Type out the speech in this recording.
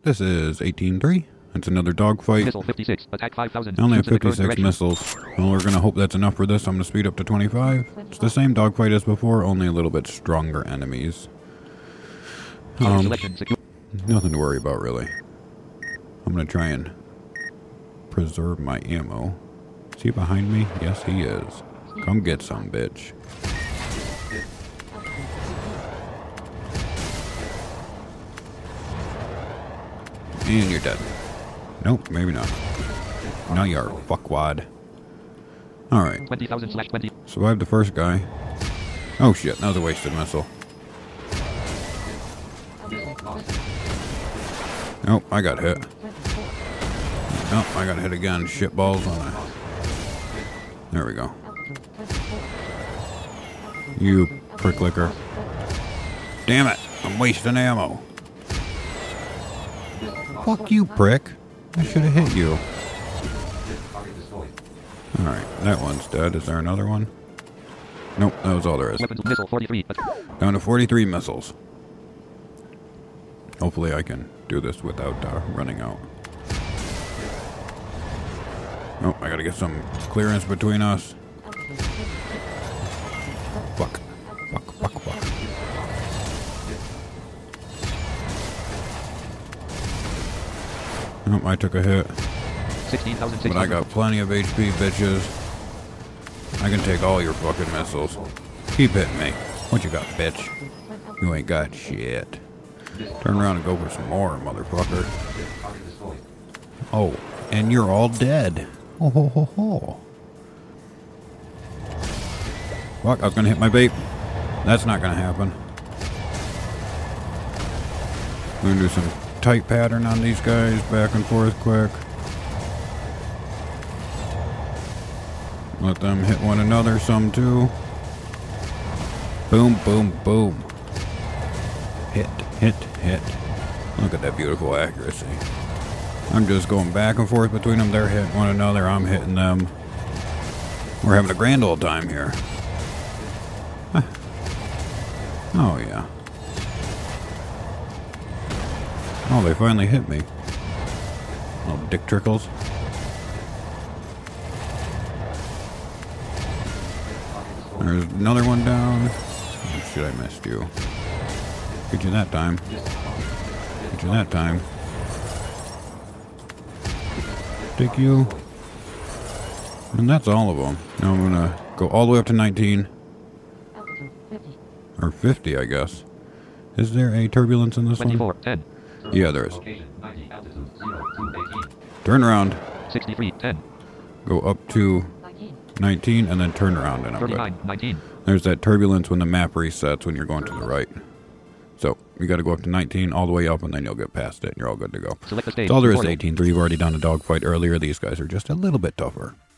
This is 18-3. It's another dogfight. Missile 56, attack 5,000. I only have 56 missiles. Well, we're going to hope that's enough for this. I'm going to speed up to 25. It's the same dogfight as before, only a little bit stronger enemies. Nothing to worry about, really. I'm going to try and preserve my ammo. Is he behind me? Yes, he is. Come get some, bitch. And you're dead. Nope, maybe not. Now you're a fuckwad. Alright. 20,000/20. Survived the first guy. Oh shit, that was a wasted missile. Nope, I got hit. Nope, I got hit again. Shitballs on it. There we go. You pricklicker. Damn it, I'm wasting ammo. Fuck you, prick. I should have hit you. Alright, that one's dead. Is there another one? Nope, that was all there is. Missile 43. Down to 43 missiles. Hopefully I can do this without running out. Nope, I gotta get some clearance between us. Fuck. Fuck, fuck, fuck. Nope, I took a hit. 16,600. But I got plenty of HP, bitches. I can take all your fucking missiles. Keep hitting me. What you got, bitch? You ain't got shit. Turn around and go for some more, motherfucker. Oh, and you're all dead. Ho ho ho ho. Fuck, I was gonna hit my bait. That's not gonna happen. I'm gonna do some tight pattern on these guys, back and forth quick. Let them hit one another some too. Boom, boom, boom. Hit, hit, hit. Look at that beautiful accuracy. I'm just going back and forth between them. They're hitting one another. I'm hitting them. We're having a grand old time here. Huh. Oh, yeah. Oh, they finally hit me. Little dick trickles. There's another one down. Oh, shit, I missed you. Get you that time. Get you that time. Take you. And that's all of them. Now I'm gonna go all the way up to 19. Or 50, I guess. Is there a turbulence in this 24, one? 10. Yeah, there is. Turn around. 63, 10. Go up to 19 and then turn around and I'm 39, 19. There's that turbulence when the map resets when you're going to the right. So you got to go up to 19 all the way up and then you'll get past it and you're all good to go. Select the stage. That's all there is to 18-3. You've already done a dogfight earlier. These guys are just a little bit tougher.